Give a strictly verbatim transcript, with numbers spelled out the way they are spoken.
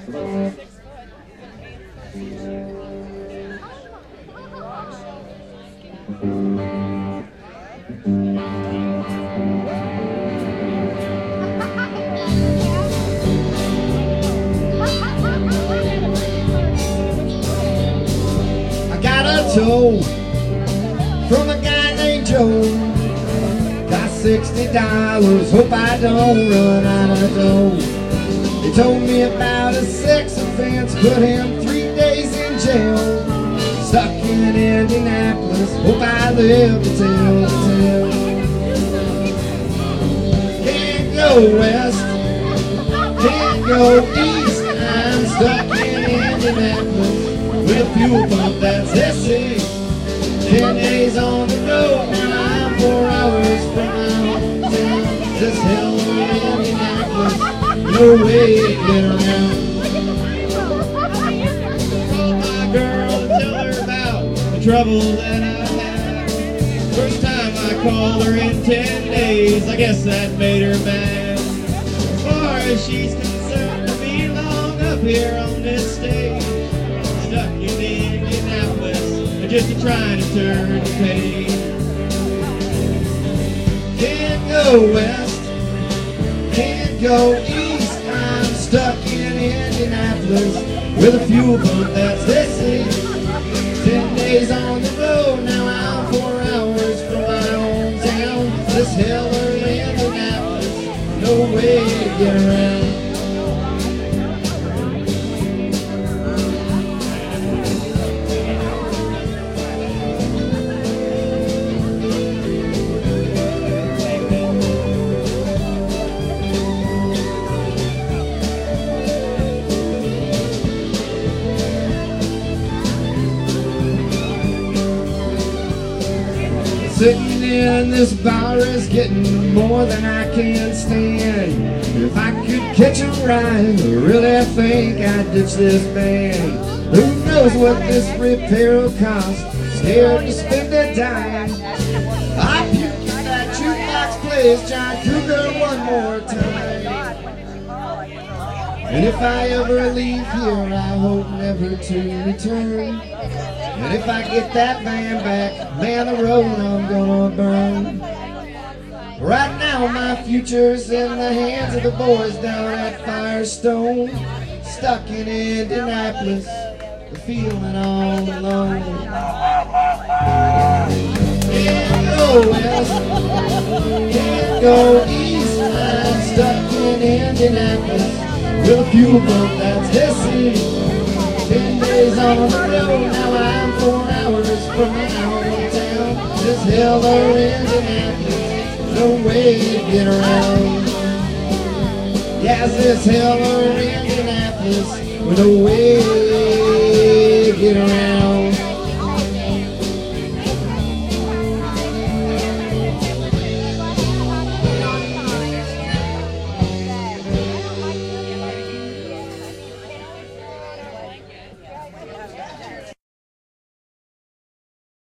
I got a tow from a guy named Joe. Got sixty dollars, hope I don't run out of dough. He told me about a sex offense, put him three days in jail. Stuck in Indianapolis, hope I live to tell the tale. Can't go west, can't go east. I'm stuck in Indianapolis with a fuel pump that's S C. Ten days on the road, now I'm four hours from my hometown. This hell of Indianapolis, no way to get around. Call my girl and tell her about the trouble that I've had. First time I called her in ten days, I guess that made her mad. As far as she's concerned, I belong up here on this stage. Stuck in Indianapolis, just trying to turn the page. Can't go west, can't go east. I'm stuck in Indianapolis with a fuel pump that's S C. Ten days on the road, now I'm four hours from my hometown. This hell of Indianapolis, no way to get around. Sitting in this bar is getting more than I can stand. If I could catch a ride, I really think I'd ditch this band. Who knows what this repair will cost? Scared to spend a dime. I puke if that jukebox plays John Cougar one more time. And if I ever leave here, I hope never to return. And if I get that van back, man, the road I'm gonna burn. Right now my future's in the hands of the boys down at Firestone. Stuck in Indianapolis, feeling all alone. Can't go west, can't go east. I'm stuck in Indianapolis with a fuel pump that's S C. Ten days on the road, now I'm four hours from my hometown. This hell of Indianapolis, no way to get around. Yes, this hell of Indianapolis, with no way to get around.